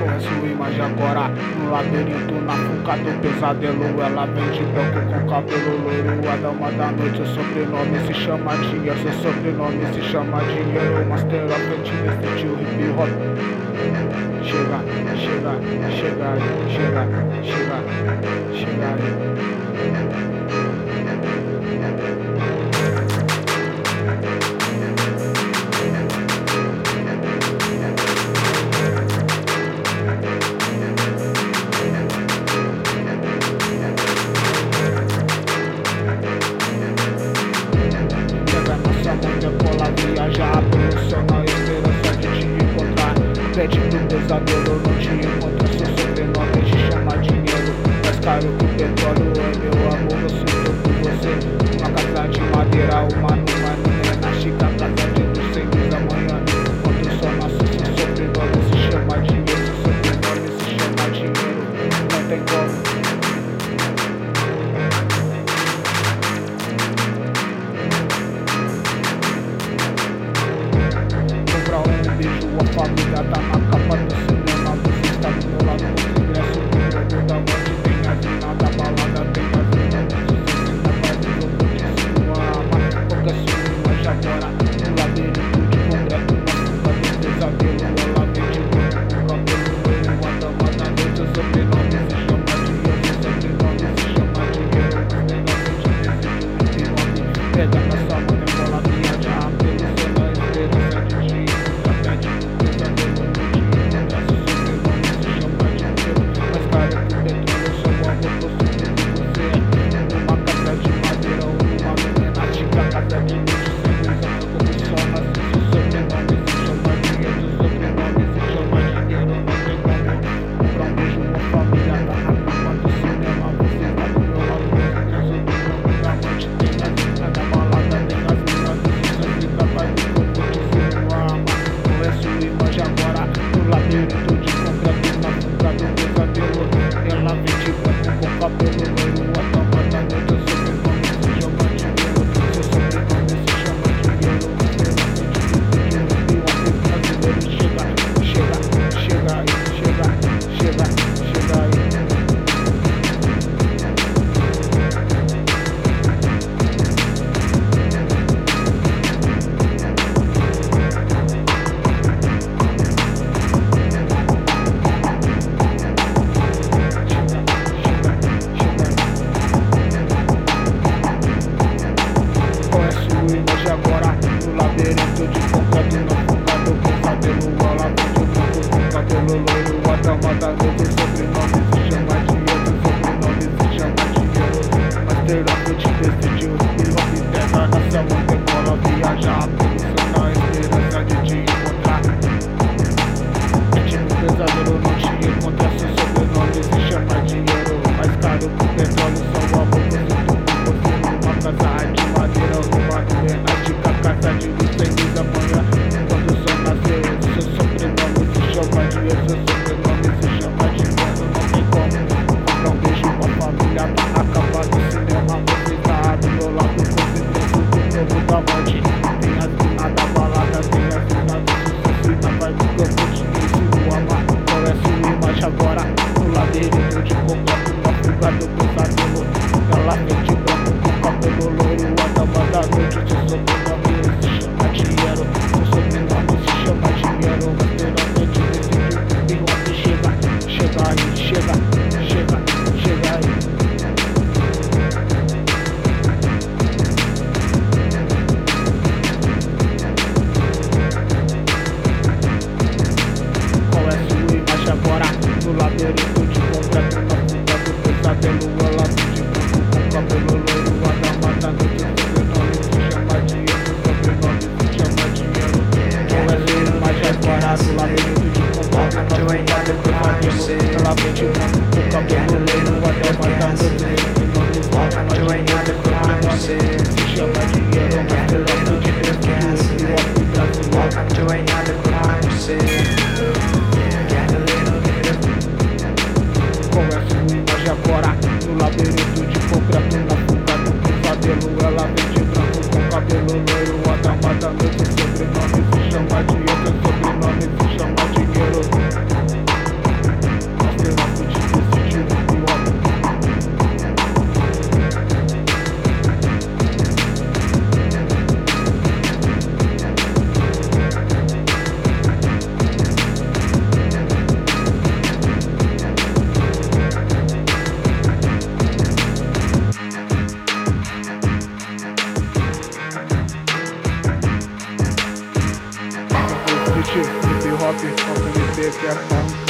é sua imagem agora? No labirinto, na fuga do pesadelo. Ela vem de branco com cabelo loiro. A dama da noite, seu sobrenome se chama dinheiro. Seu sobrenome se chama dinheiro. Master of it, defeatiu hip hop. Chega, chega, chega aí, chega, chega, chega aí. Viajar pelo céu na esperança de te encontrar. Pede pro pesadelo, não te encontro. Seu sobrenome te chama dinheiro. Mais caro que o petróleo é meu amor, eu sinto por você. Uma casa de madeira, uma numa linha na chica, casa de luz sem luz amanhã. Quando o sol nasce, seu sobrenome se chama dinheiro. Seu sobrenome se chama dinheiro. Não tem como. A família tá na capa do cinema. Você está do meu lado no ingresso. No jogo da morte tem a zina da balada. Tem a zina do sucesso. Na paz do jogo de sua ama. Qualquer sua imagem agora. No labirinto de concreto. Na fuga do pesadelo. Ela vem de branco com cabelo loiro. Uma dama da noite. O sobrenome se chama dinheiro. O sobrenome se chama dinheiro. Mas tem a gente decidiu e pega na sua mão. Ela viaja pelo céu na esperança de te encontrar. Agora no labirinto de concreto, na fuga do pesadelo. Ela vem de branco com cabelo loiro. A dama da noite, o sobrenome se chama dinheiro. O sobrenome se chama dinheiro. Master of it decidiu e hop pega na sua mão. Decola, viajar pelo céu na esperança de te encontrar. É tipo pesadelo, não te encontra. Seu sobrenome se chama dinheiro. Mais caro que o petróleo, só o amor que eu sinto por você. Numa casa de madeira, numa arena de casa de luz sem luz amanhã. Quando o sol nasceu, seu sobrenome se chama dinheiro. Seu sobrenome se chama dinheiro. Não tem como comprar um beijo com a família. Acaba do cinema, você tá do meu lado. Você tem o novo da morte. Tem a zina da balada, tem a zina do sucesso. E na vibe do campo te ensino a amar. Qual é sua imagem agora? No labirinto de concreto, na fuga do pesadelo. Ela vem de branco com cabelo loiro. A dama da noite, seu sobrenome se chama dinheiro. Seu sobrenome se chama dinheiro. Masteramente decidiu e você chega. Chega aí, chega, chega, chega aí. Qual é sua imagem agora? No labirinto de concreto, na fuga do pesadelo. Ela vem de branco com cabelo loiro. A dama da noite, seu sobrenome se chama dinheiro. Seu sobrenome se chama dinheiro. Qual é sua imagem agora? No labirinto de concreto, na fuga do pesadelo. Ela vem de branco com cabelo loiro. A dama da noite, seu sobrenome se chama dinheiro. Seu sobrenome se chama dinheiro. Master of it decidiu e hop qual é sua imagem agora? No labirinto de concreto, na fuga do pesadelo. Ela vem de branco com cabelo loiro. A dama da noite, sobrenome se chama dinheiro. Sobrenome se chama dinheiro. pop, pop MD que é pop.